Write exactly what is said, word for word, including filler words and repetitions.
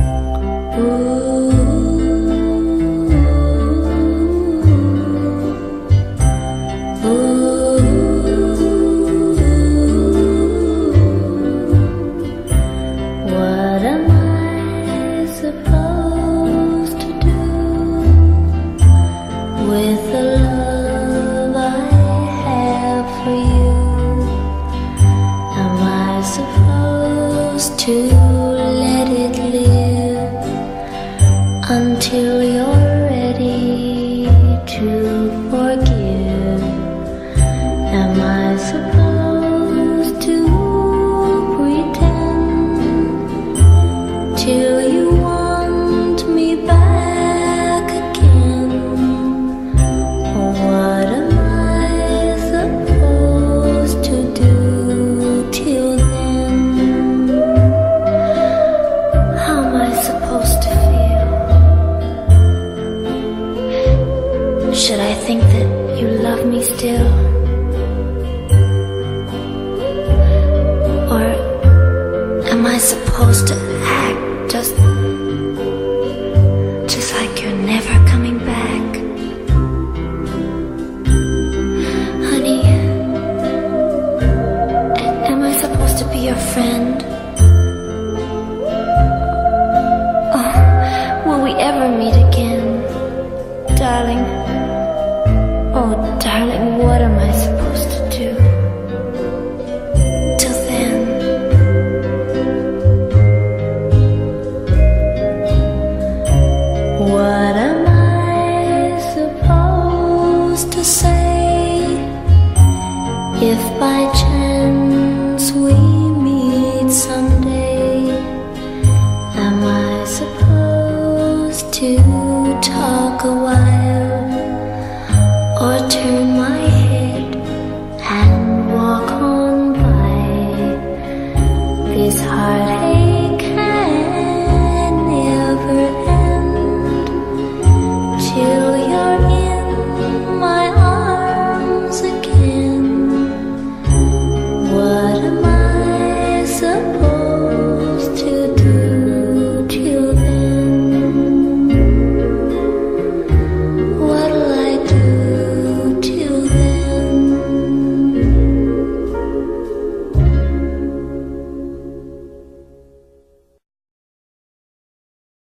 Until you're ready to forgive. Am I supposed to pretend till you want me back again? Or what am I supposed to do till then? How am I supposed to feel? Should I think that you love me still? Or am I supposed to act just just like you're never coming back? Honey, am I supposed to be your friend? Oh, will we ever meet again?